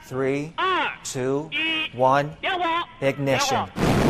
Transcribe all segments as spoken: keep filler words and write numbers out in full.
three, two, one, ignition.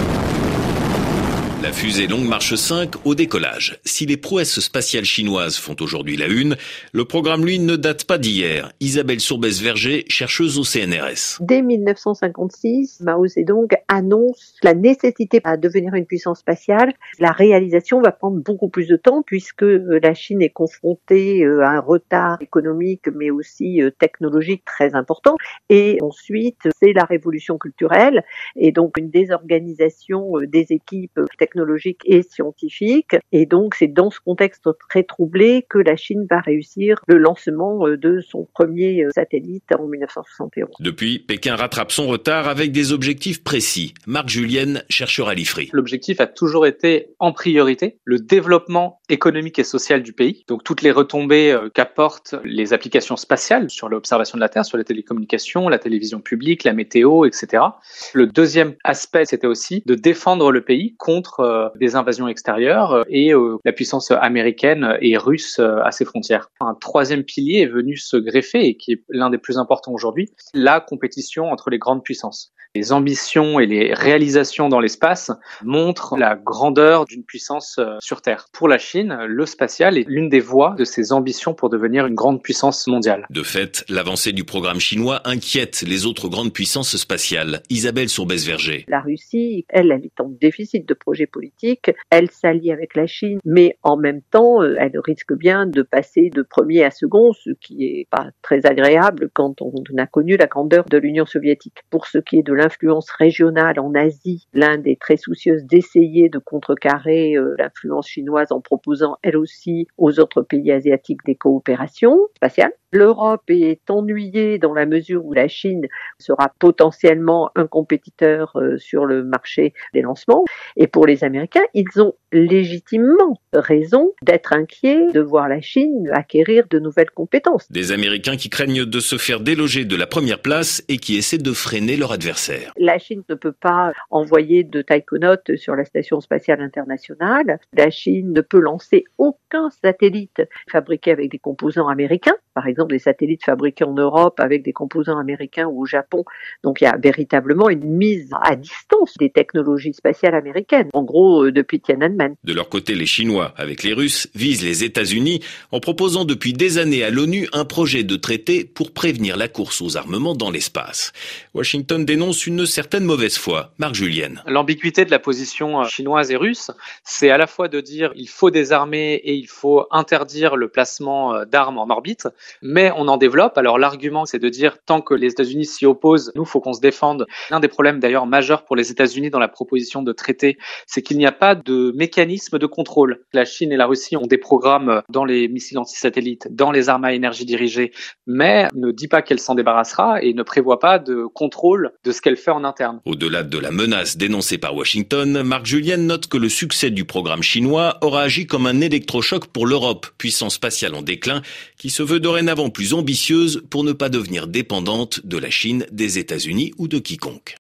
La fusée Longue Marche cinq au décollage. Si les prouesses spatiales chinoises font aujourd'hui la une, le programme, lui, ne date pas d'hier. Isabelle Sourbès-Verger, chercheuse au C N R S. Dès mille neuf cent cinquante-six, Mao Zedong annonce la nécessité à devenir une puissance spatiale. La réalisation va prendre beaucoup plus de temps puisque la Chine est confrontée à un retard économique mais aussi technologique très important. Et ensuite, c'est la révolution culturelle et donc une désorganisation des équipes technologiques technologique et scientifique. Et donc, c'est dans ce contexte très troublé que la Chine va réussir le lancement de son premier satellite en mille neuf cent soixante et onze. Depuis, Pékin rattrape son retard avec des objectifs précis. Marc Julienne, chercheur à l'I F R I. L'objectif a toujours été, en priorité, le développement économique et social du pays. Donc, toutes les retombées qu'apportent les applications spatiales sur l'observation de la Terre, sur les télécommunications, la télévision publique, la météo, et cetera. Le deuxième aspect, c'était aussi de défendre le pays contre des invasions extérieures et la puissance américaine et russe à ses frontières. Un troisième pilier est venu se greffer et qui est l'un des plus importants aujourd'hui, la compétition entre les grandes puissances. Les ambitions et les réalisations dans l'espace montrent la grandeur d'une puissance sur Terre. Pour la Chine, le spatial est l'une des voies de ses ambitions pour devenir une grande puissance mondiale. De fait, l'avancée du programme chinois inquiète les autres grandes puissances spatiales. Isabelle Sourbès-Verger. La Russie, elle, elle est en déficit de projets politiques. Elle s'allie avec la Chine, mais en même temps, elle risque bien de passer de premier à second, ce qui est pas très agréable quand on a connu la grandeur de l'Union soviétique. Pour ce qui est de l'influence régionale en Asie, l'Inde est très soucieuse d'essayer de contrecarrer euh, l'influence chinoise en proposant elle aussi aux autres pays asiatiques des coopérations spatiales. L'Europe est ennuyée dans la mesure où la Chine sera potentiellement un compétiteur euh, sur le marché des lancements. Et pour les Américains, ils ont légitimement raison d'être inquiets de voir la Chine acquérir de nouvelles compétences. Des Américains qui craignent de se faire déloger de la première place et qui essaient de freiner leur adversaire. La Chine ne peut pas envoyer de taïkonautes sur la station spatiale internationale. La Chine ne peut lancer aucun satellite fabriqué avec des composants américains. Par exemple, des satellites fabriqués en Europe avec des composants américains ou au Japon. Donc, il y a véritablement une mise à distance des technologies spatiales américaines. En gros, depuis Tiananmen. De leur côté, les Chinois, avec les Russes, visent les États-Unis en proposant depuis des années à l'ONU un projet de traité pour prévenir la course aux armements dans l'espace. Washington dénonce une certaine mauvaise foi. Marc Julienne. L'ambiguïté de la position chinoise et russe, c'est à la fois de dire il faut désarmer et il faut interdire le placement d'armes en orbite, mais on en développe. Alors l'argument, c'est de dire tant que les États-Unis s'y opposent, nous, faut qu'on se défende. L'un des problèmes d'ailleurs majeurs pour les États-Unis dans la proposition de traité, c'est qu'il n'y a pas de mécanisme de contrôle. La Chine et la Russie ont des programmes dans les missiles antisatellites, dans les armes à énergie dirigée, mais ne dit pas qu'elle s'en débarrassera et ne prévoit pas de contrôle de ce qu'elle fait en interne. Au-delà de la menace dénoncée par Washington, Marc Julienne note que le succès du programme chinois aura agi comme un électrochoc pour l'Europe, puissance spatiale en déclin, qui se veut dorénavant plus ambitieuse pour ne pas devenir dépendante de la Chine, des États-Unis ou de quiconque.